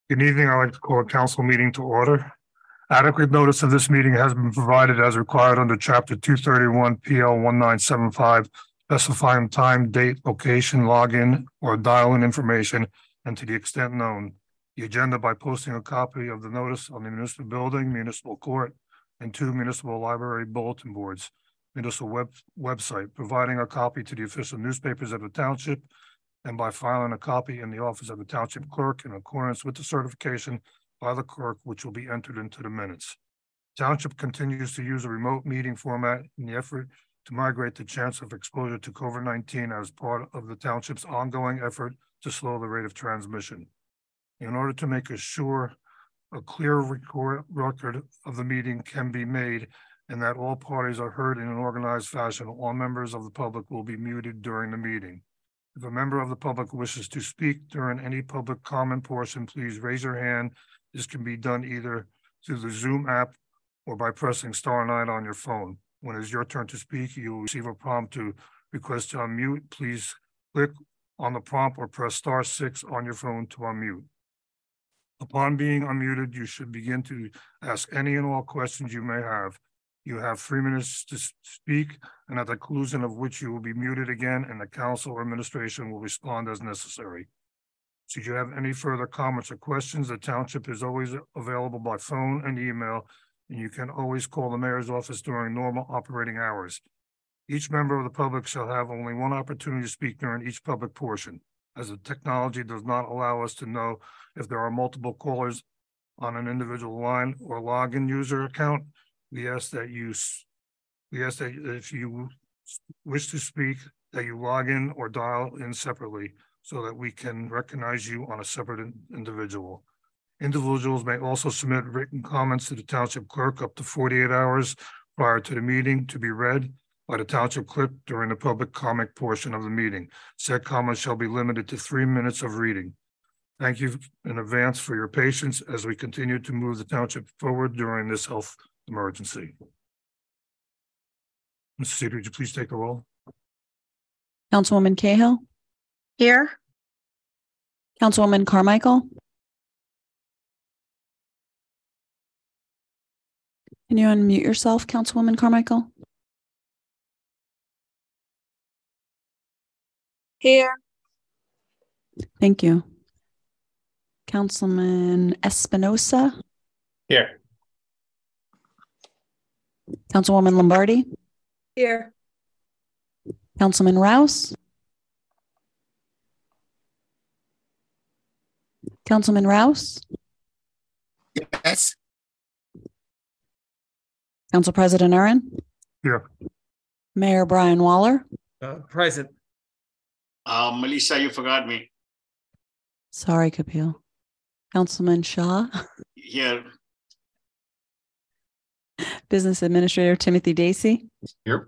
Good evening. I'd like to call a council meeting to order. Adequate notice of this meeting has been provided as required under Chapter 231 PL 1975, specifying time, date, location, login, or dial-in information, and to the extent known. The agenda by posting a copy of the notice on the municipal building, municipal court, and 2 municipal library bulletin boards, municipal website, providing a copy to the official newspapers of the township, and by filing a copy in the office of the township clerk in accordance with the certification by the clerk, which will be entered into the minutes. Township continues to use a remote meeting format in the effort to migrate the chance of exposure to COVID-19 as part of the township's ongoing effort to slow the rate of transmission. In order to make sure a clear record of the meeting can be made and that all parties are heard in an organized fashion, all members of the public will be muted during the meeting. If a member of the public wishes to speak during any public comment portion, please raise your hand. This can be done either through the Zoom app or by pressing *9 on your phone. When it is your turn to speak, you will receive a prompt to request to unmute. Please click on the prompt or press *6 on your phone to unmute. Upon being unmuted, you should begin to ask any and all questions you may have. You have 3 minutes to speak, and at the conclusion of which you will be muted again, and the council or administration will respond as necessary. Should you have any further comments or questions, the township is always available by phone and email, and you can always call the mayor's office during normal operating hours. Each member of the public shall have only one opportunity to speak during each public portion, as the technology does not allow us to know if there are multiple callers on an individual line or login user account. We ask that if you wish to speak, that you log in or dial in separately so that we can recognize you on a separate individual. Individuals may also submit written comments to the township clerk up to 48 hours prior to the meeting to be read by the township clerk during the public comment portion of the meeting. Said comments shall be limited to 3 minutes of reading. Thank you in advance for your patience as we continue to move the township forward during this health emergency. Mr. Cedar, would you please take the roll? Councilwoman Cahill. Here. Councilwoman Carmichael. Can you unmute yourself, Councilwoman Carmichael? Here. Thank you. Councilman Espinosa. Here. Councilwoman Lombardi. Here. Councilman Rouse. Councilman Rouse. Yes. Council President Aaron. Here. Mayor Brian Waller. Present. Melissa, you forgot me. Sorry, Kapil. Councilman Shaw. Here. Business Administrator Timothy Dacey. Here.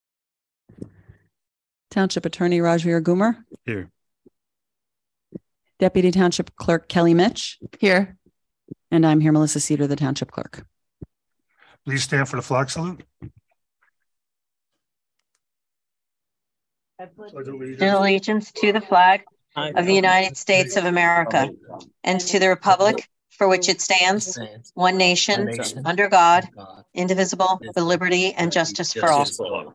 Township Attorney Rajveer Goomer. Here. Deputy Township Clerk Kelly Mitch. Here. And I'm here, Melissa Cedar, the Township Clerk. Please stand for the flag salute. In allegiance to the flag of the United States of America and to the republic for which it stands, one nation, under God, indivisible, with liberty and justice for all.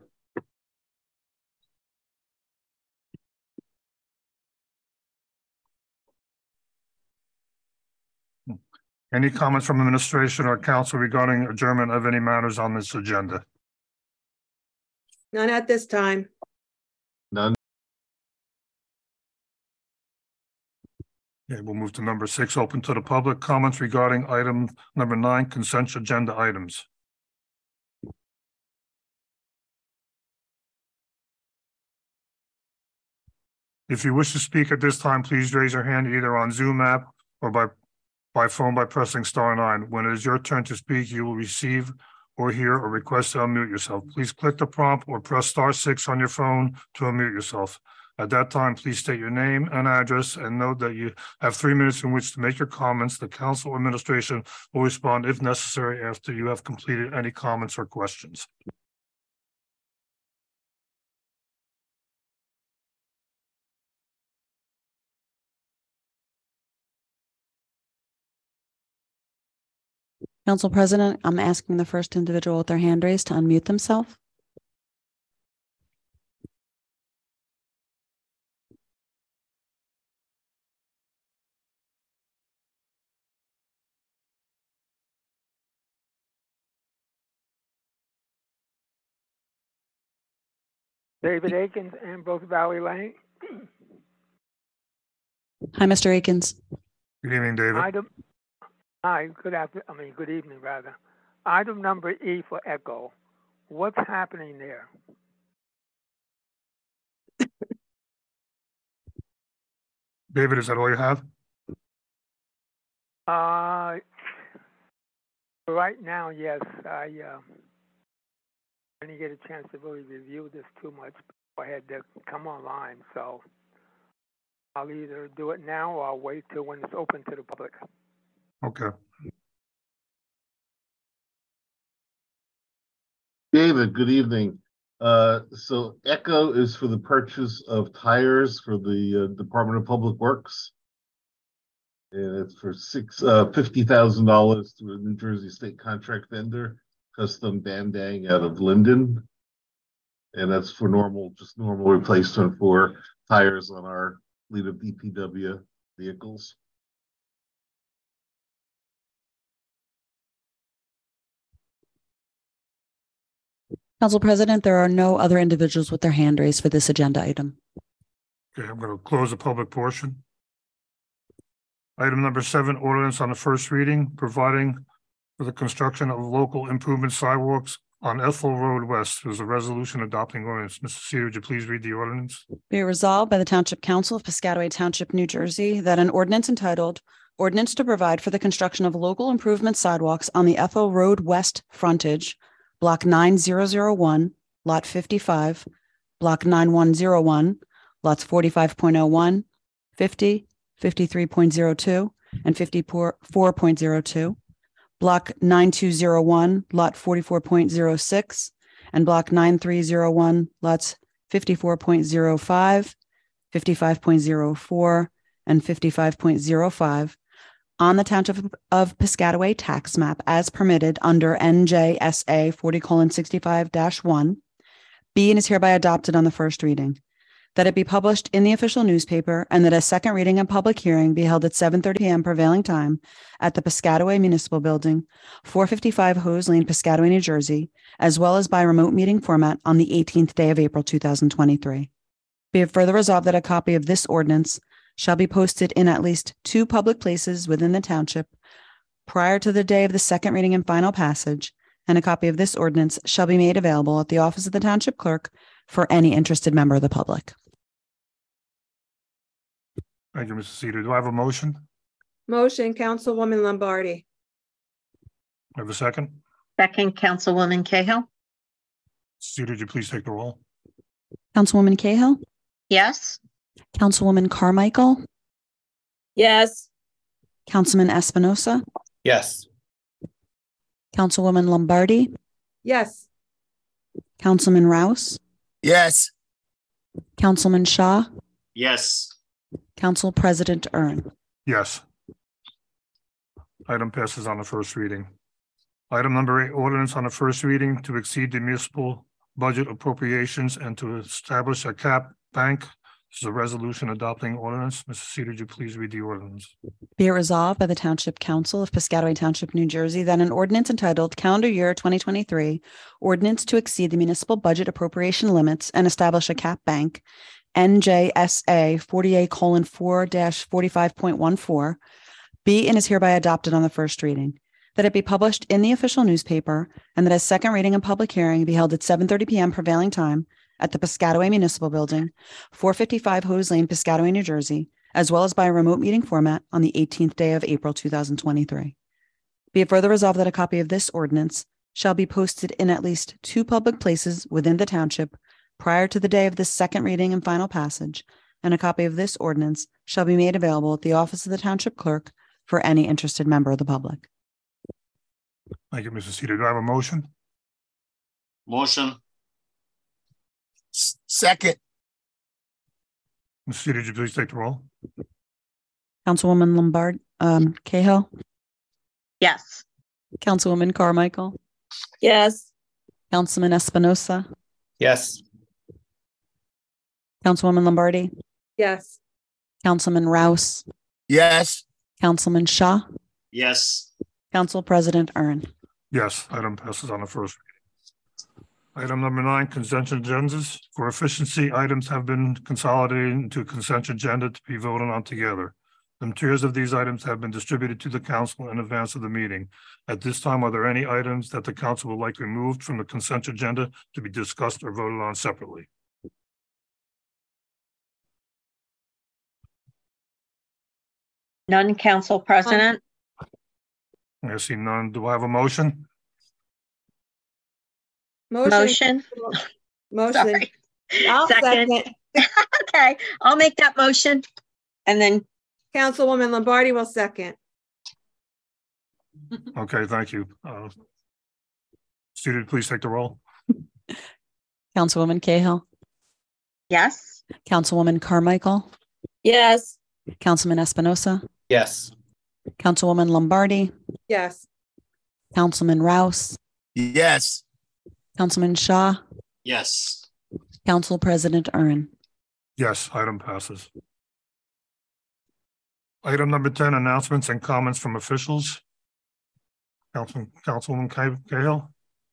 Any comments from administration or council regarding adjournment of any matters on this agenda? None at this time. None. Okay, we'll move to number 6, open to the public. Comments regarding item number 9, consent agenda items. If you wish to speak at this time, please raise your hand either on Zoom app or by phone by pressing *9. When it is your turn to speak, you will receive or hear a request to unmute yourself. Please click the prompt or press *6 on your phone to unmute yourself. At that time, please state your name and address and note that you have 3 minutes in which to make your comments. The council administration will respond if necessary after you have completed any comments or questions. Council President, I'm asking the first individual with their hand raised to unmute themselves. David Akins, Ambrose Valley Lane. Hi, Mr. Akins. Good evening, David. Good evening, rather. Item number E for Echo. What's happening there? David, is that all you have? Right now, yes. I didn't get a chance to really review this too much before I had to come online, so I'll either do it now or I'll wait till when it's open to the public. Okay. David, good evening. So Echo is for the purchase of tires for the Department of Public Works. And it's for $50,000 through a New Jersey state contract vendor, Custom Bandang out of Linden. And that's for normal replacement for tires on our fleet of DPW vehicles. Council President, there are no other individuals with their hand raised for this agenda item. Okay, I'm going to close the public portion. Item number 7, ordinance on the first reading, providing for the construction of local improvement sidewalks on Ethel Road West. There's a resolution adopting ordinance. Mr. Cedar, would you please read the ordinance? Be it resolved by the Township Council of Piscataway Township, New Jersey, that an ordinance entitled Ordinance to Provide for the Construction of Local Improvement Sidewalks on the Ethel Road West Frontage, Block 9001, Lot 55, Block 9101, Lots 45.01, 50, 53.02, and 54.02, Block 9201, Lot 44.06, and Block 9301, Lots 54.05, 55.04, and 55.05 on the Township of Piscataway tax map as permitted under NJSA 40:65-1, be and is hereby adopted on the first reading. That it be published in the official newspaper and that a second reading and public hearing be held at 7:30 p.m. prevailing time at the Piscataway Municipal Building, 455 Hose Lane, Piscataway, New Jersey, as well as by remote meeting format on the 18th day of April 2023. Be it further resolved that a copy of this ordinance shall be posted in at least 2 public places within the township prior to the day of the second reading and final passage, and a copy of this ordinance shall be made available at the office of the township clerk for any interested member of the public. Thank you, Mr. Cedar. Do I have a motion? Motion, Councilwoman Lombardi. I have a second. Second, Councilwoman Cahill. Cedar, would you please take the roll? Councilwoman Cahill, Yes. Councilwoman Carmichael, Yes. Councilman Espinosa, Yes. Councilwoman Lombardi, Yes. Councilman Rouse, Yes. Councilman Shaw, Yes. Council President Ern. Yes. Item passes on the first reading. Item number 8, ordinance on the first reading to exceed the municipal budget appropriations and to establish a cap bank. This is a resolution adopting ordinance. Mr. Cedar, would you please read the ordinance? Be it resolved by the Township Council of Piscataway Township, New Jersey, that an ordinance entitled Calendar Year 2023, Ordinance to Exceed the Municipal Budget Appropriation Limits and Establish a Cap Bank, NJSA 48:4-45.14, be and is hereby adopted on the first reading. That it be published in the official newspaper and that a second reading and public hearing be held at 7:30 p.m. prevailing time at the Piscataway Municipal Building, 455 Hose Lane, Piscataway, New Jersey, as well as by a remote meeting format on the 18th day of April 2023. Be it further resolved that a copy of this ordinance shall be posted in at least 2 public places within the township prior to the day of this second reading and final passage, and a copy of this ordinance shall be made available at the office of the township clerk for any interested member of the public. Thank you, Mr. Cedar. Do I have a motion? Motion. Second. Mr. Cedar, would you please take the roll? Councilwoman Cahill, Yes. Councilwoman Carmichael, Yes. Councilman Espinosa, Yes. Councilwoman Lombardi, Yes. Councilman Rouse, Yes. Councilman Shaw, Yes. Council President Ern. Yes, item passes on the first reading. Item number 9, consent agendas. For efficiency, items have been consolidated into consent agenda to be voted on together. The materials of these items have been distributed to the council in advance of the meeting. At this time, are there any items that the council would like removed from the consent agenda to be discussed or voted on separately? None, Council President. I see none. Do I have a motion? Motion. Motion. Sorry. I'll second. Okay, I'll make that motion. And then Councilwoman Lombardi will second. Okay, thank you. Student, please take the roll. Councilwoman Cahill, yes. Councilwoman Carmichael, Yes. Councilman Espinosa, Yes. Councilwoman Lombardi, Yes. Councilman Rouse, Yes. Councilman Shaw, Yes. Council President Ern. Yes, item passes. Item number 10, announcements and comments from officials. Councilwoman Cahill.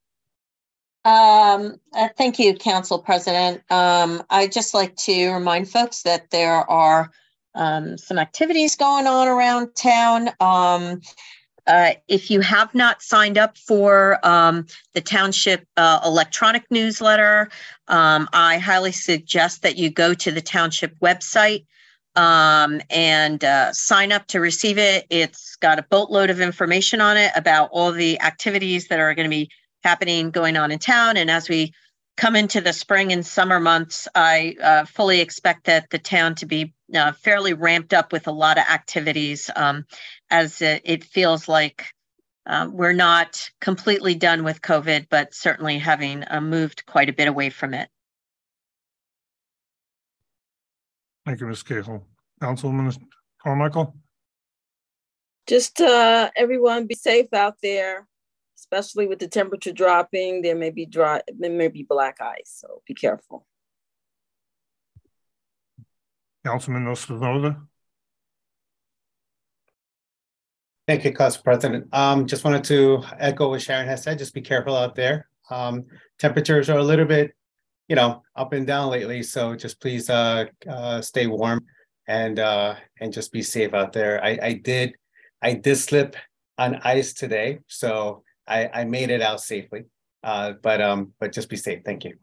Thank you, Council President. I'd just like to remind folks that there are some activities going on around town. If you have not signed up for the township electronic newsletter, I highly suggest that you go to the township website and sign up to receive it. It's got a boatload of information on it about all the activities that are going to be happening, going on in town. And as we come into the spring and summer months, I fully expect that the town to be fairly ramped up with a lot of activities, as it feels like we're not completely done with COVID, but certainly having moved quite a bit away from it. Thank you, Ms. Cahill. Councilwoman Carmichael. Just everyone be safe out there, especially with the temperature dropping. There may be black ice, so be careful. Councilman Espinosa. Thank you, Council President. Just wanted to echo what Sharon has said. Just be careful out there. Temperatures are a little bit, up and down lately. So just please stay warm and just be safe out there. I did slip on ice today, so I made it out safely. But just be safe. Thank you.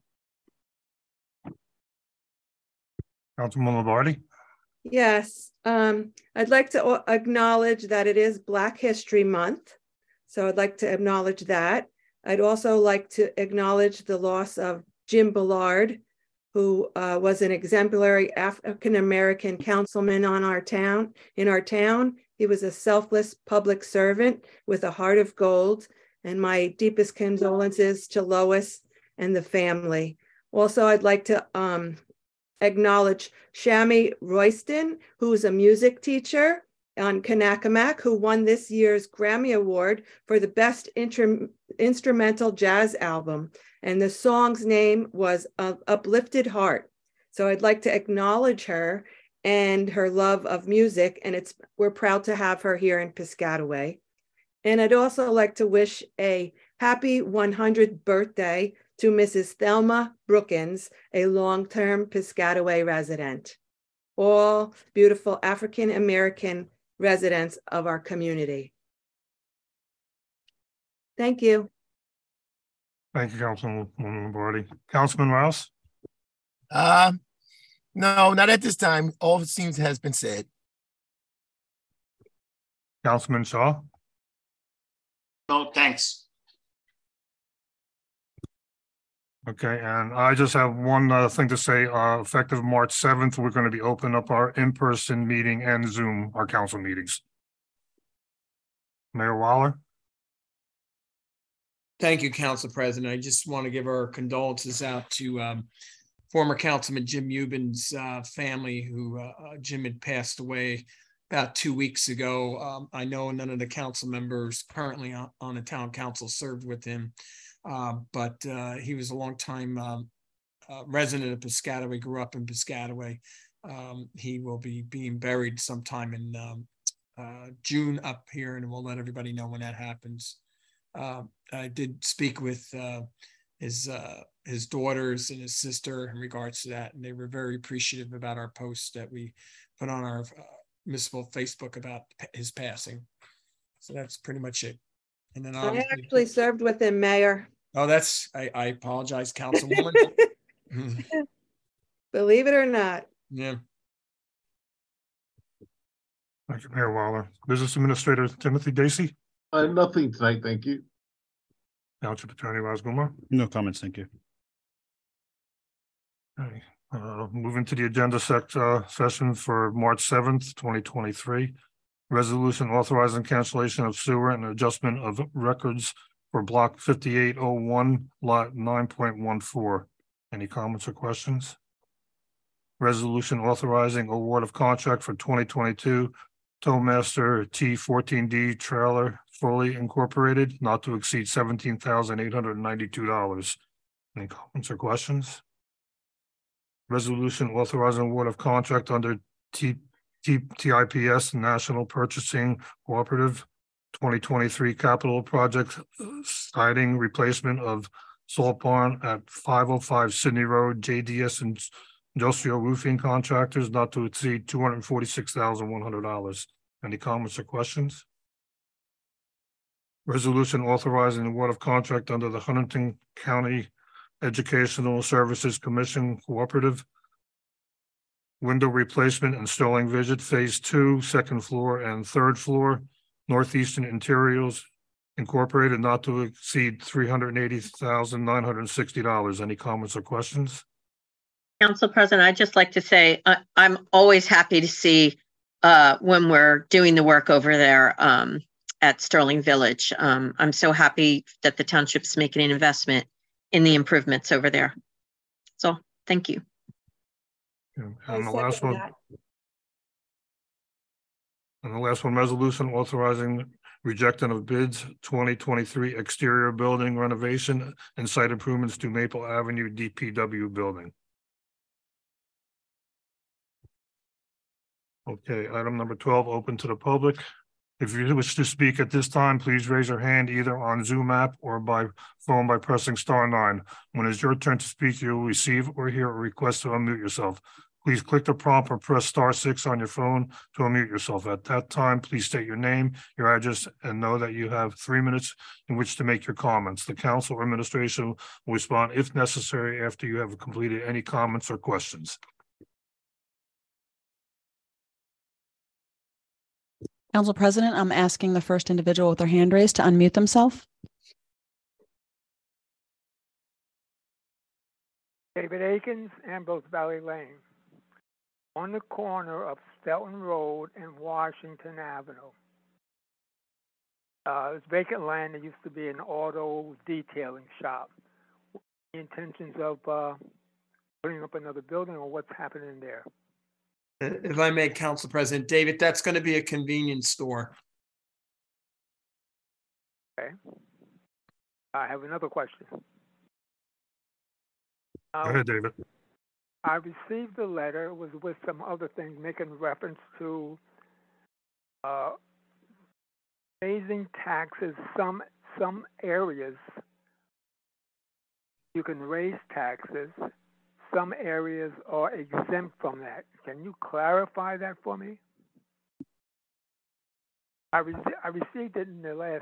Councilman Lombardi. Yes. I'd like to acknowledge that it is Black History Month. So I'd like to acknowledge that. I'd also like to acknowledge the loss of Jim Ballard, who was an exemplary African-American councilman in our town. He was a selfless public servant with a heart of gold, and my deepest condolences to Lois and the family. Also, I'd like to acknowledge Shami Royston, who is a music teacher on Kanakamak, who won this year's Grammy Award for the Best Instrumental Jazz Album. And the song's name was Uplifted Heart. So I'd like to acknowledge her and her love of music, and we're proud to have her here in Piscataway. And I'd also like to wish a happy 100th birthday to Mrs. Thelma Brookins, a long-term Piscataway resident. All beautiful African-American residents of our community. Thank you. Thank you, Councilman Lombardi. Councilman Rouse. No, not at this time. All it seems has been said. Councilman Shaw. No, thanks. Okay, and I just have one thing to say. Effective March 7th, we're going to be opening up our in-person meeting and Zoom, our council meetings. Mayor Waller. Thank you, Council President. I just want to give our condolences out to former Councilman Jim Euban's family, who Jim had passed away about 2 weeks ago. I know none of the council members currently on the town council served with him, but he was a longtime resident of Piscataway, grew up in Piscataway. He will be being buried sometime in June up here, and we'll let everybody know when that happens. I did speak with his daughters and his sister in regards to that, and they were very appreciative about our post that we put on our municipal Facebook about his passing. So that's pretty much it. And then I actually served with him, Mayor. Oh, I apologize, Councilwoman. Believe it or not. Yeah. Thank you, Mayor Waller. Business Administrator Timothy Dacey. Nothing tonight, thank you. Township Attorney Raz Gumar. No comments, thank you. Okay. Moving to the agenda session for March 7th, 2023. Resolution authorizing cancellation of sewer and adjustment of records for block 5801, lot 9.14. Any comments or questions? Resolution authorizing award of contract for 2022 Towmaster T14D trailer fully incorporated, not to exceed $17,892. Any comments or questions? Resolution authorizing award of contract under TIPS National Purchasing Cooperative 2023 capital project siding replacement of salt barn at 505 Sydney Road, JDS and Industrial Roofing Contractors, not to exceed $246,100. Any comments or questions? Resolution authorizing the award of contract under the Huntington County Educational Services Commission Cooperative window replacement and Sterling Vision Phase 2, second floor and third floor, Northeastern Interiors Incorporated, not to exceed $380,960. Any comments or questions? Council President, I'd just like to say I'm always happy to see when we're doing the work over there at Sterling Village. I'm so happy that the township's making an investment in the improvements over there. So thank you. And the last one, resolution authorizing rejection of bids 2023 exterior building renovation and site improvements to Maple Avenue DPW building. Okay, item number 12, open to the public. If you wish to speak at this time, please raise your hand either on Zoom app or by phone by pressing *9. When it's your turn to speak, you will receive or hear a request to unmute yourself. Please click the prompt or press *6 on your phone to unmute yourself. At that time, please state your name, your address, and know that you have 3 minutes in which to make your comments. The council or administration will respond if necessary after you have completed any comments or questions. Council President, I'm asking the first individual with their hand raised to unmute themselves. David Akins, Ambrose Valley Lane, on the corner of Stelton Road and Washington Avenue. It's vacant land. There used to be an auto detailing shop. The intentions of putting up another building, or what's happening there? If I may, Council President David, that's going to be a convenience store. Okay. I have another question. Go ahead, David. I received a letter, it was with some other things, making reference to raising taxes. Some areas you can raise taxes. Some areas are exempt from that. Can you clarify that for me? I received it in the last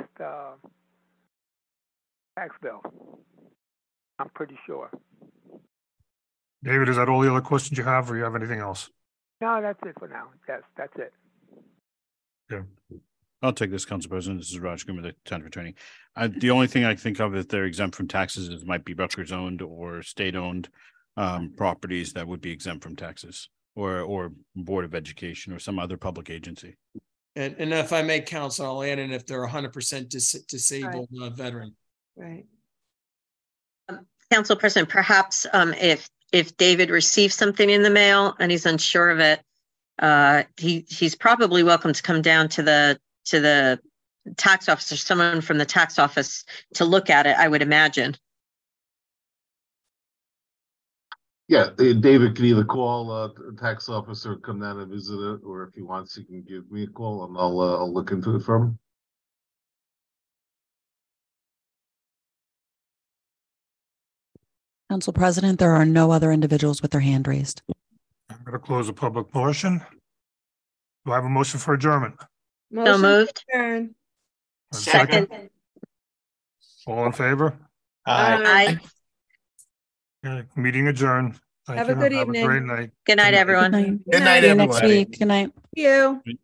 tax bill. I'm pretty sure. David, is that all the other questions you have, or you have anything else? No, that's it for now. Yes, that's it. Yeah. I'll take this, Council President. This is Raj Kumar, the town attorney. The only thing I think of if they're exempt from taxes is might be Rutgers owned or state owned properties that would be exempt from taxes, or Board of Education or some other public agency. And if I may, Council, I'll add in if they're 100% disabled veteran. Right. Council President, perhaps if David received something in the mail and he's unsure of it, He's probably welcome to come down to the tax office, or someone from the tax office to look at it, I would imagine. Yeah, David can either call a tax officer, come down and visit it, or if he wants, he can give me a call and I'll look into it for him. Council President, there are no other individuals with their hand raised. I'm going to close the public portion. Do I have a motion for adjournment? So moved. Adjourn. A Second. All in favor? Aye. Okay, meeting adjourned. Thank Have a you. good Have a evening. great night. Good night, everyone. Good Good night, See you next everybody. week. Good night. You.